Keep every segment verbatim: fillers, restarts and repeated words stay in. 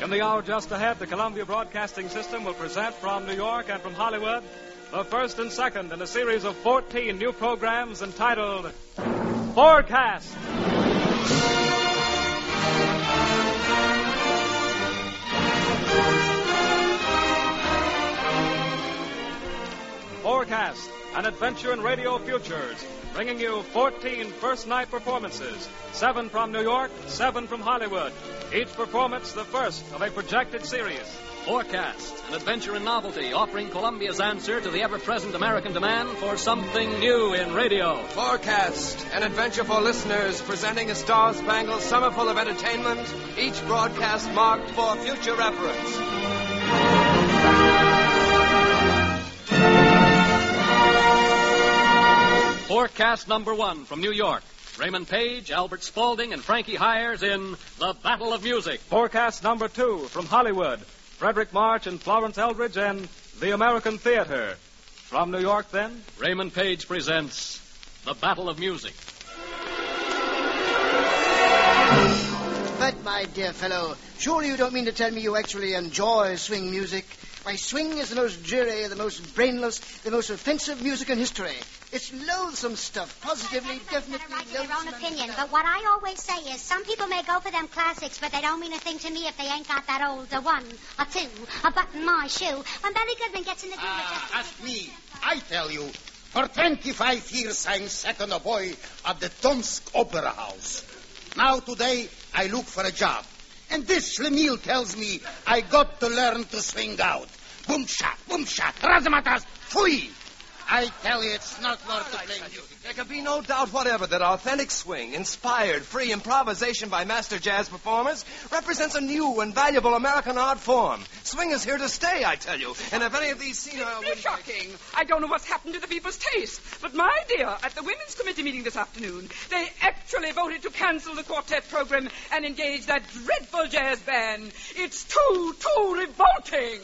In the hour just ahead, the Columbia Broadcasting System will present from New York and from Hollywood the first and second in a series of fourteen new programs entitled Forecast. Forecast, an adventure in radio futures, bringing you fourteen first-night performances, seven from New York, seven from Hollywood. Each performance the first of a projected series. Forecast, an adventure in novelty, offering Columbia's answer to the ever-present American demand for something new in radio. Forecast, an adventure for listeners, presenting a star-spangled summer full of entertainment, each broadcast marked for future reference. Forecast number one from New York. Raymond Page, Albert Spaulding, and Frankie Hires in The Battle of Music. Forecast number two from Hollywood. Frederick March and Florence Eldridge in The American Theater. From New York, then, Raymond Page presents The Battle of Music. But, my dear fellow, surely you don't mean to tell me you actually enjoy swing music? Why, swing is the most dreary, the most brainless, the most offensive music in history. It's loathsome stuff, positively, well, definitely right to loathsome. their own opinion, but what I always say is some people may go for them classics, but they don't mean a thing to me if they ain't got that old a one, a two, a button in my shoe. When Billy Goodman gets in the groove... Ah, uh, ask me. I tell you, for twenty-five years I'm second boy at the Tomsk Opera House. Now today I look for a job. And this Schlemiel tells me I got to learn to swing out. Boom shot, boom shot, razamatas, fui! I tell you, it's not more to play music. There can be no doubt whatever that authentic swing, inspired, free improvisation by master jazz performers, represents a new and valuable American art form. Swing is here to stay, I tell you. And if any of these senile... It's shocking. I don't know what's happened to the people's taste. But my dear, at the Women's Committee meeting this afternoon, they actually voted to cancel the quartet program and engage that dreadful jazz band. It's too, too revolting.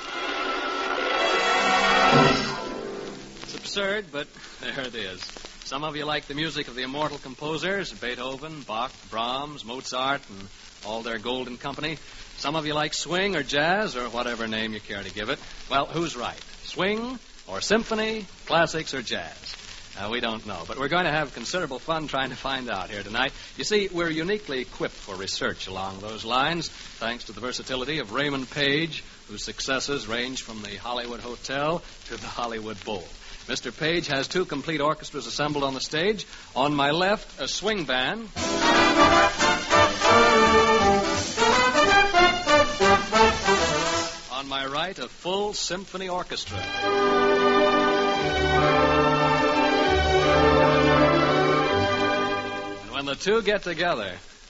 Absurd, but there it is. Some of you like the music of the immortal composers, Beethoven, Bach, Brahms, Mozart, and all their golden company. Some of you like swing or jazz or whatever name you care to give it. Well, who's right? Swing or symphony, classics or jazz? Uh, we don't know, but we're going to have considerable fun trying to find out here tonight. You see, we're uniquely equipped for research along those lines, thanks to the versatility of Raymond Page, whose successes range from the Hollywood Hotel to the Hollywood Bowl. Mister Page has two complete orchestras assembled on the stage. On my left, a swing band. On my right, a full symphony orchestra. And when the two get together...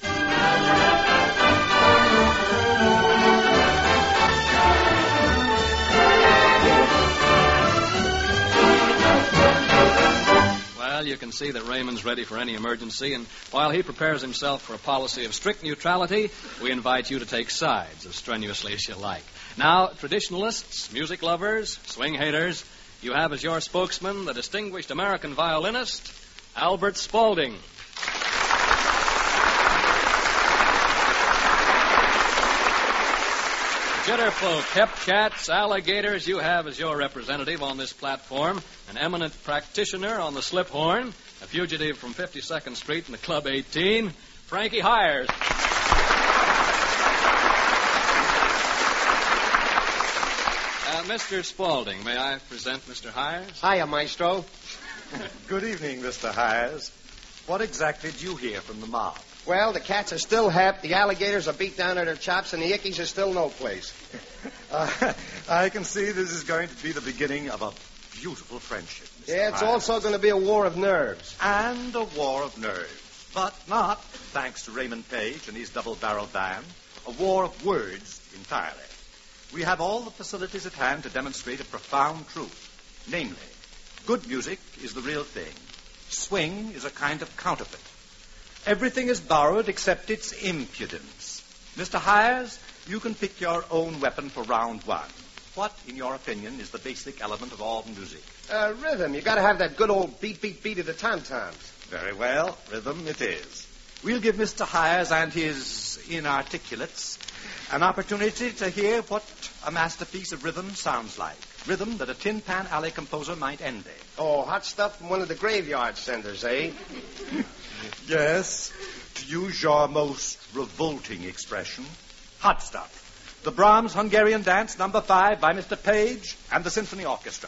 Well, you can see that Raymond's ready for any emergency, and while he prepares himself for a policy of strict neutrality, we invite you to take sides as strenuously as you like. Now, traditionalists, music lovers, swing haters, you have as your spokesman the distinguished American violinist, Albert Spaulding. Jitterfolk, hepcats, alligators, you have as your representative on this platform an eminent practitioner on the slip horn, a fugitive from fifty-second Street in the Club eighteen, Frankie Hires. Uh, Mister Spaulding, may I present Mister Hires? Hiya, Maestro. Good evening, Mister Hires. What exactly did you hear from the mob? Well, the cats are still hep, the alligators are beat down at their chops, and the ickies are still no place. uh, I can see this is going to be the beginning of a beautiful friendship, Mister Yeah, it's Hires. also going to be a war of nerves. And a war of nerves. But not, thanks to Raymond Page and his double-barrel band, a war of words entirely. We have all the facilities at hand to demonstrate a profound truth. Namely, good music is the real thing. Swing is a kind of counterfeit. Everything is borrowed except its impudence. Mister Hires, you can pick your own weapon for round one. What, in your opinion, is the basic element of all music? Uh, rhythm. You got to have that good old beat, beat, beat of the tom-toms. Very well. Rhythm it is. We'll give Mister Hires and his inarticulates An opportunity to hear what a masterpiece of rhythm sounds like. Rhythm that a Tin Pan Alley composer might envy. Oh, hot stuff from one of the graveyard senders, eh? Yes, to use your most revolting expression, hot stuff. The Brahms Hungarian Dance, number five, by Mister Page and the Symphony Orchestra.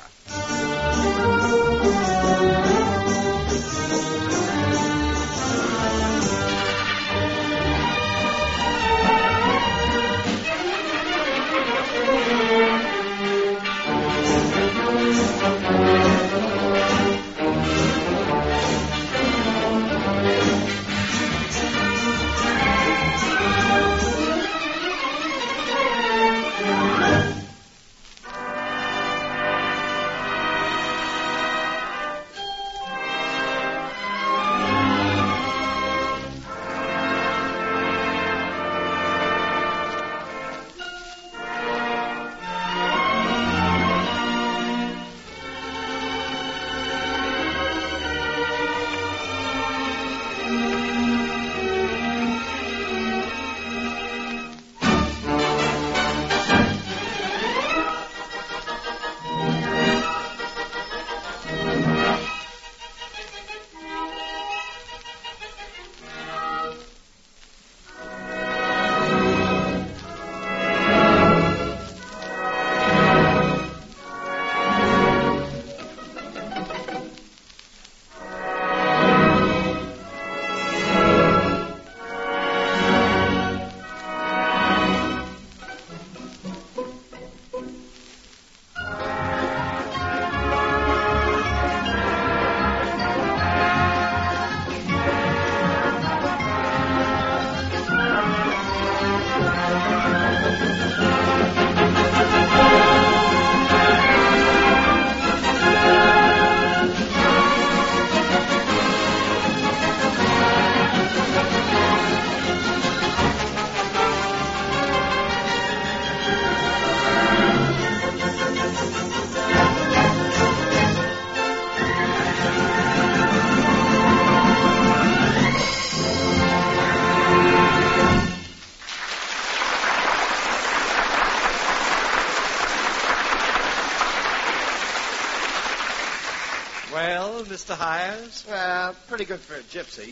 Well, Mister Hires? Well, pretty good for a gypsy.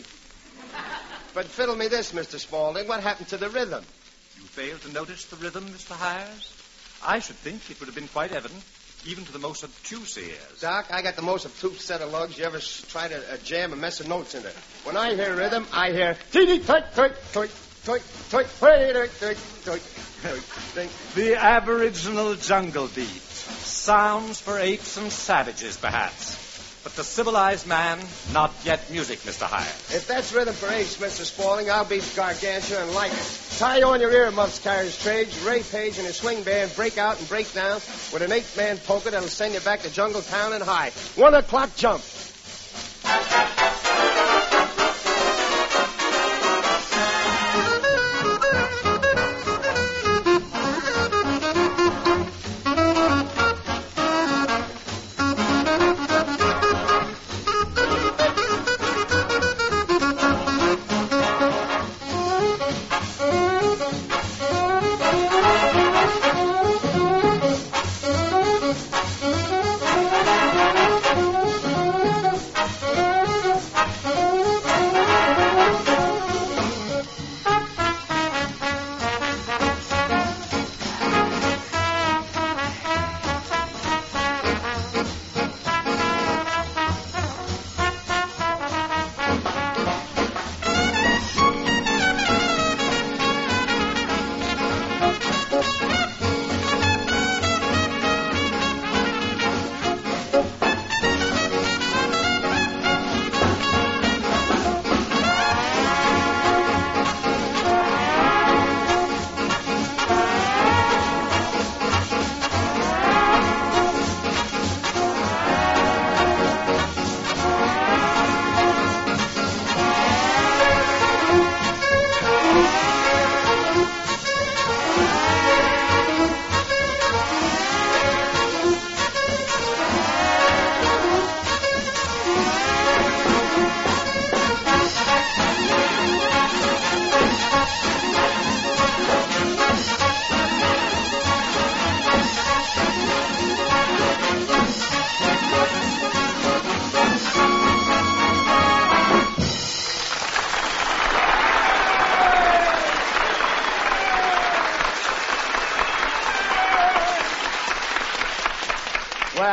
But fiddle me this, Mister Spaulding. What happened to the rhythm? You failed to notice the rhythm, Mister Hires? I should think it would have been quite evident, even to the most obtuse ears. Doc, I got the most obtuse set of lugs you ever s- tried to uh, jam a mess of notes into. When I hear rhythm, I hear tee toit toit toit toit toit toit toit toit toit. The aboriginal jungle beat. Sounds for apes and savages, perhaps. But the civilized man, not yet music, Mister Hires. If that's rhythm for apes, Mister Spaulding, I'll be Gargantua and like it. Tie on your earmuffs, Carriage Trades. Ray Page and his swing band break out and break down with an eight-man polka that'll send you back to Jungle Town and high. One o'clock jump.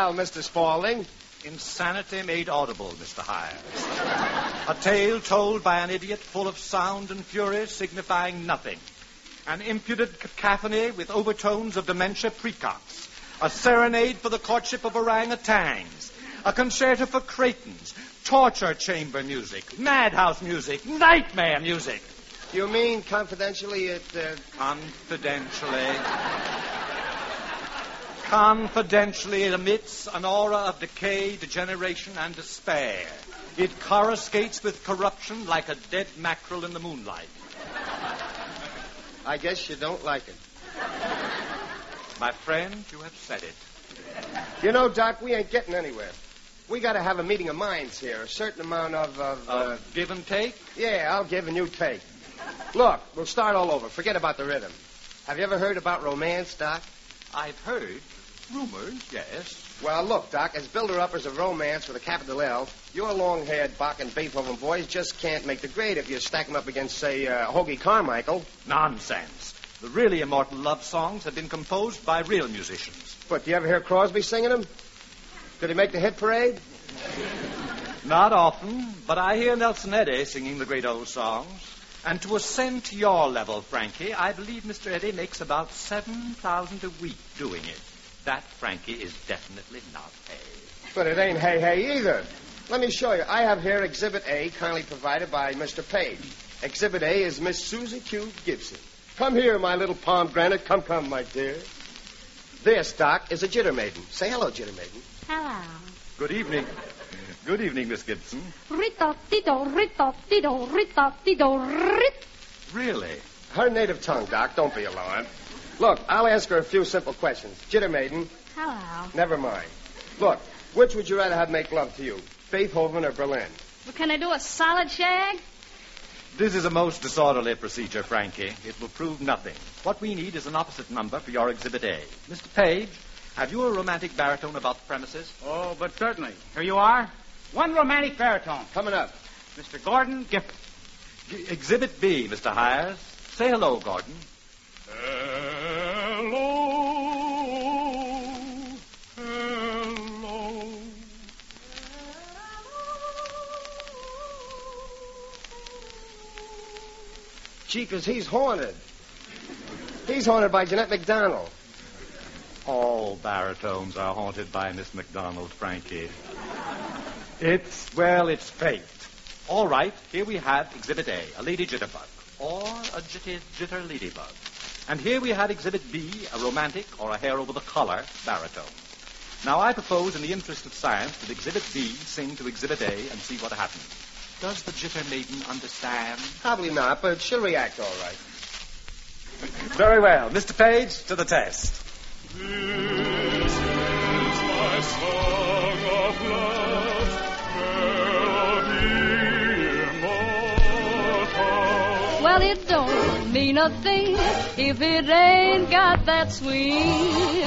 tell, Mister Spaulding? Insanity made audible, Mister Hires. A tale told by an idiot full of sound and fury signifying nothing. An impudent cacophony with overtones of dementia precox. A serenade for the courtship of orangutans. A concerto for cretins. Torture chamber music. Madhouse music. Nightmare music. You mean confidentially it... Uh... Confidentially... Confidentially, it emits an aura of decay, degeneration, and despair. It coruscates with corruption like a dead mackerel in the moonlight. I guess you don't like it. My friend, you have said it. You know, Doc, we ain't getting anywhere. We got to have a meeting of minds here, a certain amount of... of uh... uh, give and take? Yeah, I'll give and you take. Look, we'll start all over. Forget about the rhythm. Have you ever heard about romance, Doc? I've heard. Rumors, yes. Well, look, Doc, as builder-uppers of romance with a capital L, your long-haired Bach and Beethoven boys just can't make the grade if you stack them up against, say, uh, Hoagie Carmichael. Nonsense. The really immortal love songs have been composed by real musicians. But do you ever hear Crosby singing them? Did he make the hit parade? Not often, but I hear Nelson Eddy singing the great old songs. And to ascend to your level, Frankie, I believe Mister Eddy makes about seven thousand a week doing it. That, Frankie, is definitely not hay. But it ain't hay-hay either. Let me show you. I have here Exhibit A, kindly provided by Mister Page. Exhibit A is Miss Susie Q. Gibson. Come here, my little pomegranate. Come, come, my dear. This, Doc, is a jitter maiden. Say hello, jitter maiden. Hello. Good evening. Good evening, Miss Gibson. Rit-dot-dee-do, rit-dot-dee-do, rit-dot-dee-do, rit. Really? Her native tongue, Doc. Don't be alarmed. Look, I'll ask her a few simple questions. Jitter maiden. Hello. Never mind. Look, which would you rather have make love to you, Beethoven or Berlin? Well, can I do a solid shag? This is a most disorderly procedure, Frankie. It will prove nothing. What we need is an opposite number for your Exhibit A. Mister Page, have you a romantic baritone about the premises? Oh, but certainly. Here you are. One romantic baritone. Coming up. Mister Gordon Gifford. G- Exhibit B, Mister Hires. Say hello, Gordon. Hello. Hello. Jeepers, he's haunted. He's haunted by Jeanette MacDonald. All baritones are haunted by Miss MacDonald, Frankie. It's, well, it's fate. All right, here we have Exhibit A, a lady jitterbug, or a jitty jitter ladybug. And here we have Exhibit B, a romantic or a hair over the collar baritone. Now, I propose, in the interest of science, that Exhibit B sing to Exhibit A and see what happens. Does the jitter maiden understand? Probably not, but she'll react all right. Very well. Mister Page, to the test. This is my song of love, melody immortal. Well, it don't mean a thing if it ain't got that swing.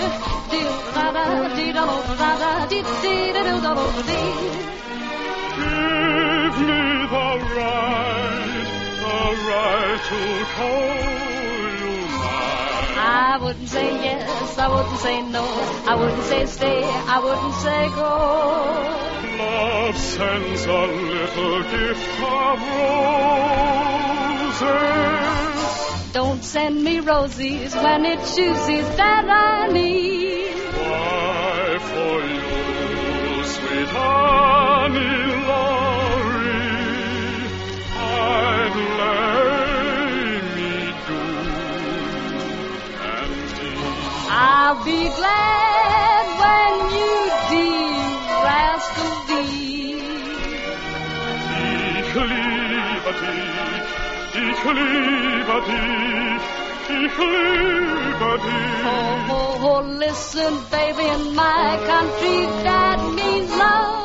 Give me the right, the right to call you mine. I wouldn't say yes, I wouldn't say no, I wouldn't say stay, I wouldn't say go. Love sends a little gift of roses. Don't send me roses when it chooses that I need. Why, for you, sweet Annie Laurie, I'd lay me do and do. I'll be glad when you dear rascal leave. Ich liebe dich, ich liebe dich, ich liebe dich. Oh, oh, oh, listen, baby, in my country that means love.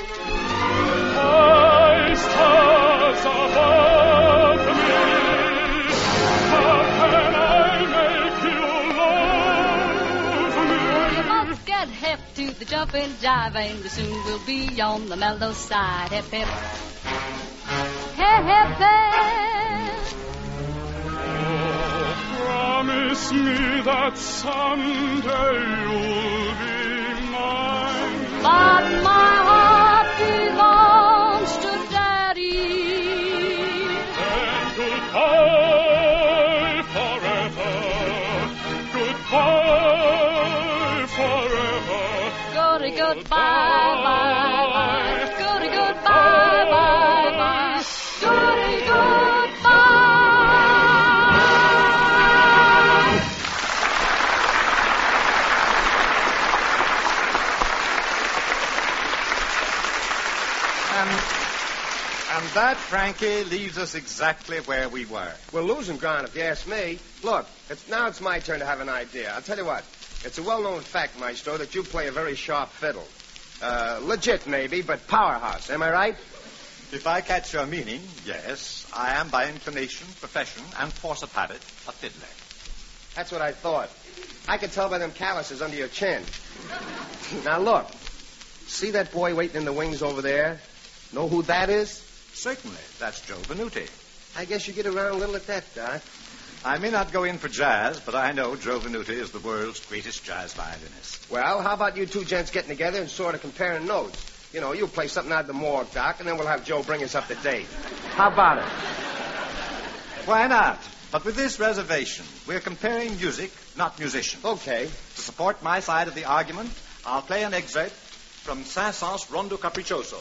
High stars above me, how can I make you love me? You must get hip to the jumping jive, and soon we'll be on the mellow side. Hip, hip. Hip, hip, hip. Oh, promise me that someday you'll be mine. but my heart belongs to Daddy. And goodbye forever, goodbye forever. Goody, goodbye, bye, bye. Goody, goodbye, bye, bye. Goody, goodbye. And, and that, Frankie, leaves us exactly where we were. We're losing ground, if you ask me. Look, it's, now it's my turn to have an idea. I'll tell you what. It's a well-known fact, Maestro, that you play a very sharp fiddle. Uh, legit, maybe, but powerhouse. Am I right? If I catch your meaning, yes, I am by inclination, profession, and force of habit, a fiddler. That's what I thought. I could tell by them calluses under your chin. Now, look. See that boy waiting in the wings over there? Know who that is? Certainly. That's Joe Venuti. I guess you get around a little at that, Doc. I may not go in for jazz, but I know Joe Venuti is the world's greatest jazz violinist. Well, how about you two gents getting together and sort of comparing notes? You know, you play something out of the morgue, Doc, and then we'll have Joe bring us up to date. How about it? Why not? But with this reservation, we're comparing music, not musicians. Okay. To support my side of the argument, I'll play an excerpt from Saint-Saëns' Rondo Capriccioso.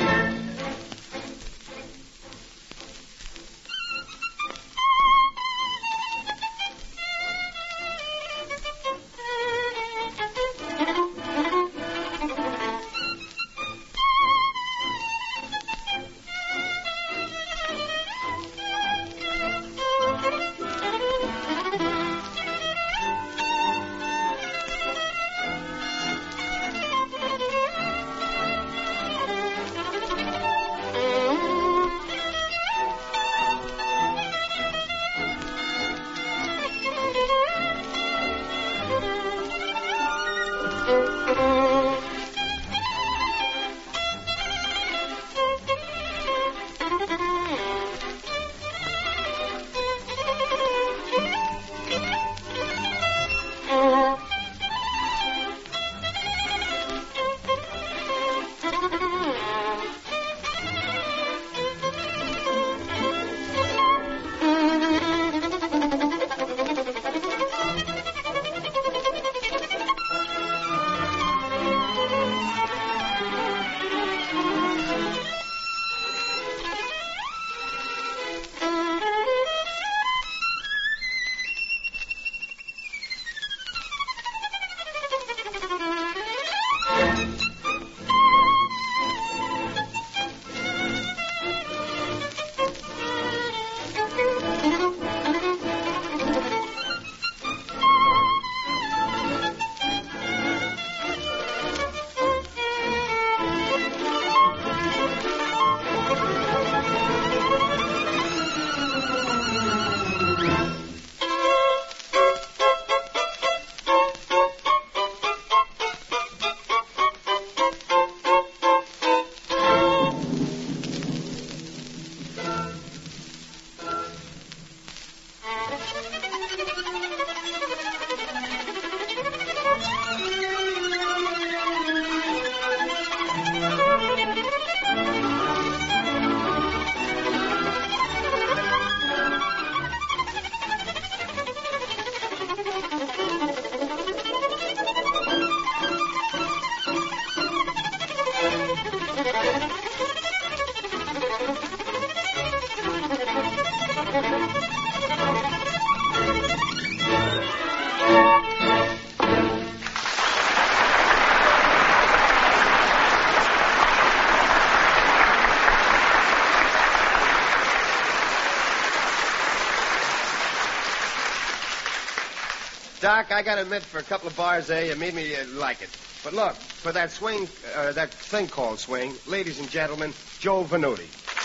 Doc, I gotta admit, for a couple of bars there, you made me uh, like it. But look, for that swing, uh, that thing called swing, ladies and gentlemen, Joe Venuti.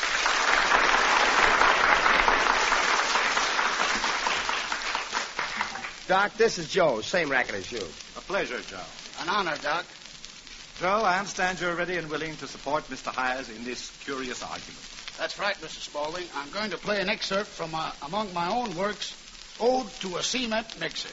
Doc, this is Joe, same racket as you. A pleasure, Joe. An honor, Doc. Joe, I understand you're ready and willing to support Mister Hires in this curious argument. That's right, Mister Spaulding. I'm going to play an excerpt from uh, among my own works, Ode to a Cement Mixer.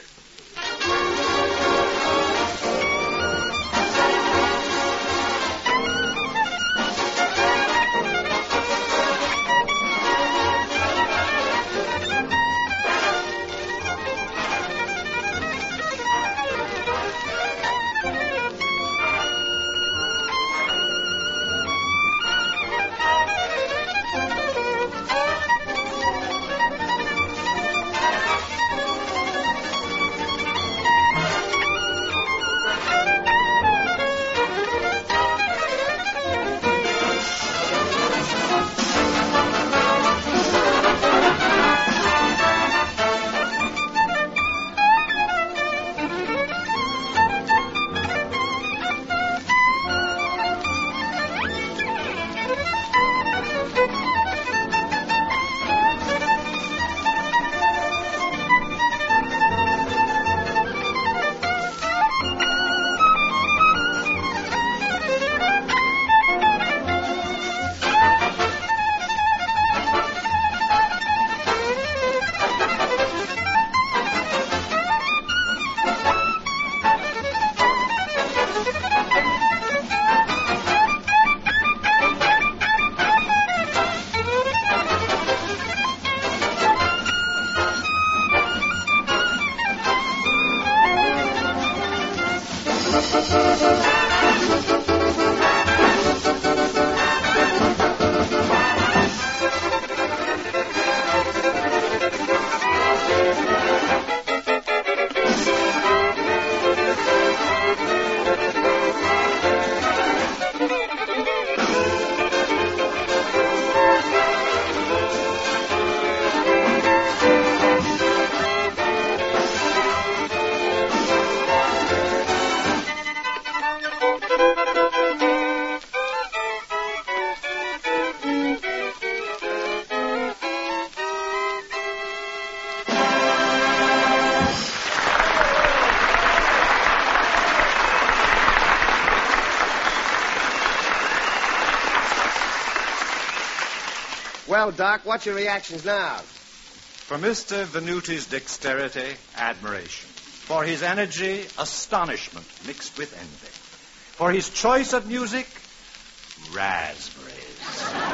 Well, Doc, what's your reactions now? For Mister Venuti's dexterity, admiration. For his energy, astonishment mixed with envy. For his choice of music, raspberries.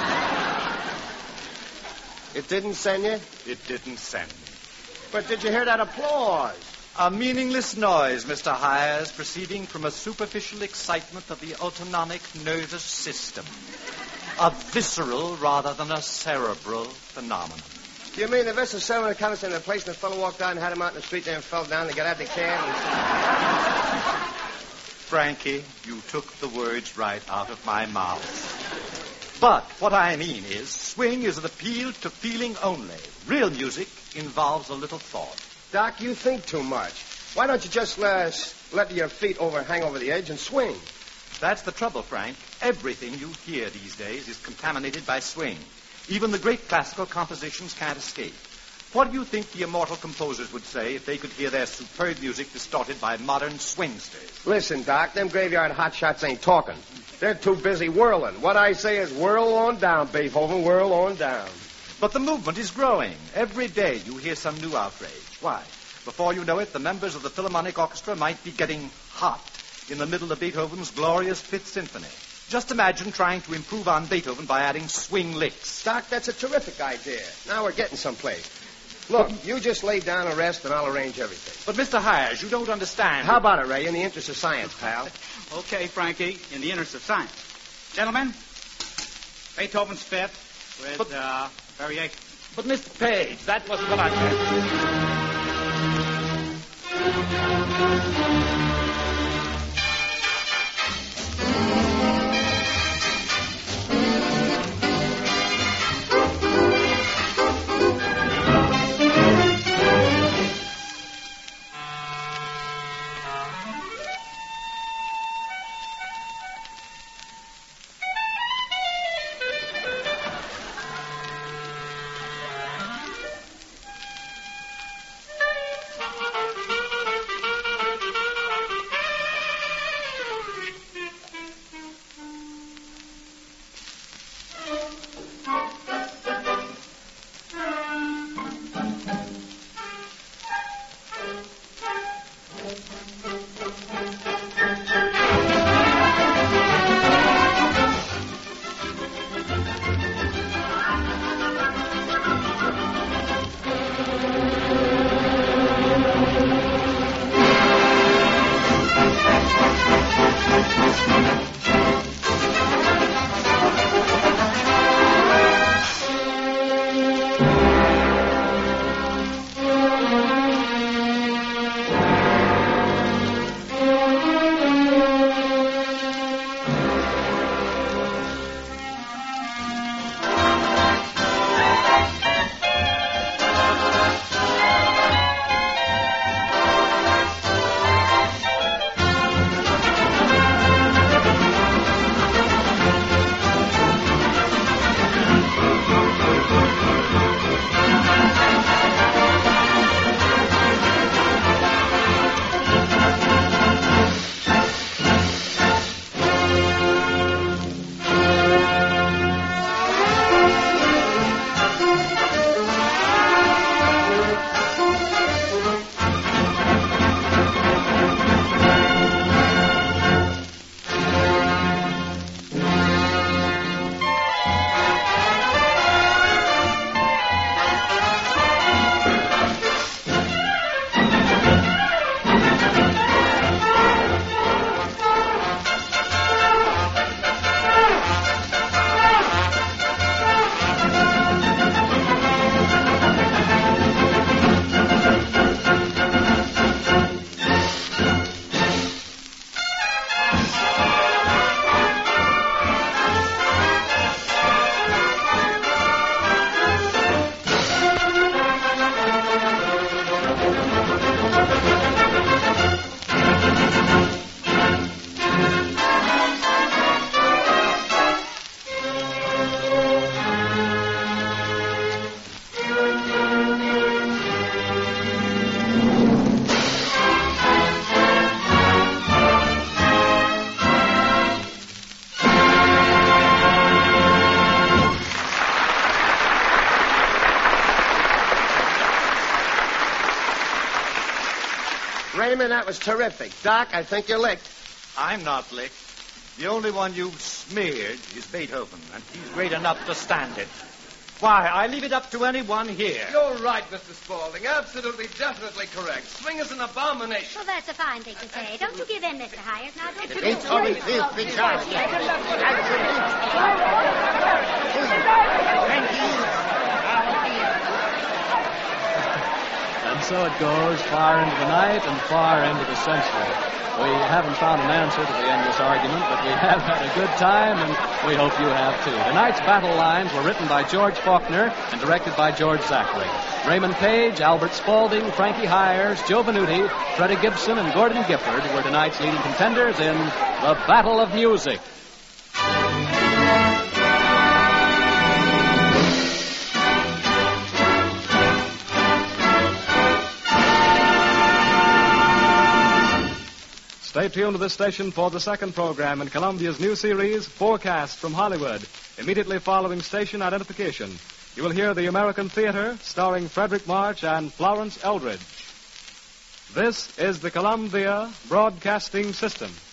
It didn't send you? It didn't send me. But did you hear that applause? A meaningless noise, Mister Hires, proceeding from a superficial excitement of the autonomic nervous system. A visceral rather than a cerebral phenomenon. You mean the vessel settlement comes in the place and the fellow walked out and had him out in the street there and fell down and got out of the cab? And... Frankie, you took the words right out of my mouth. But what I mean is, swing is an appeal to feeling only. Real music involves a little thought. Doc, you think too much. Why don't you just uh, let your feet over hang over the edge and swing? That's the trouble, Frank. Everything you hear these days is contaminated by swing. Even the great classical compositions can't escape. What do you think the immortal composers would say if they could hear their superb music distorted by modern swingsters? Listen, Doc, them graveyard hotshots ain't talking. They're too busy whirling. What I say is whirl on down, Beethoven, whirl on down. But the movement is growing. Every day you hear some new outrage. Why? Before you know it, the members of the Philharmonic Orchestra might be getting hot in the middle of Beethoven's glorious Fifth Symphony. Just imagine trying to improve on Beethoven by adding swing licks. Doc, that's a terrific idea. Now we're getting someplace. Look, but, you just lay down and rest, and I'll arrange everything. But, Mister Hires, you don't understand. How about it, Ray, in the interest of science, pal? Okay, Frankie, in the interest of science. Gentlemen, Beethoven's Fifth with but, uh, variation. But, Mister Page, that wasn't what I meant. Raymond, that was terrific. Doc, I think you're licked. I'm not licked. The only one you've smeared is Beethoven, and he's great enough to stand it. Why, I leave it up to anyone here. You're right, Mister Spaulding. Absolutely, definitely correct. Swing is an abomination. Well, that's a fine thing to say. Don't you give in, Mister Hires. Now, don't you Beethoven give is the God. And so it goes far into the night and far into the century. We haven't found an answer to the endless argument, but we have had a good time, and we hope you have too. Tonight's battle lines were written by George Faulkner and directed by George Zachary. Raymond Page, Albert Spaulding, Frankie Hires, Joe Venuti, Freddie Gibson, and Gordon Gifford were tonight's leading contenders in The Battle of Music. Stay tuned to this station for the second program in Columbia's new series, Forecast from Hollywood. Immediately following station identification, you will hear the American Theater starring Frederick March and Florence Eldridge. This is the Columbia Broadcasting System.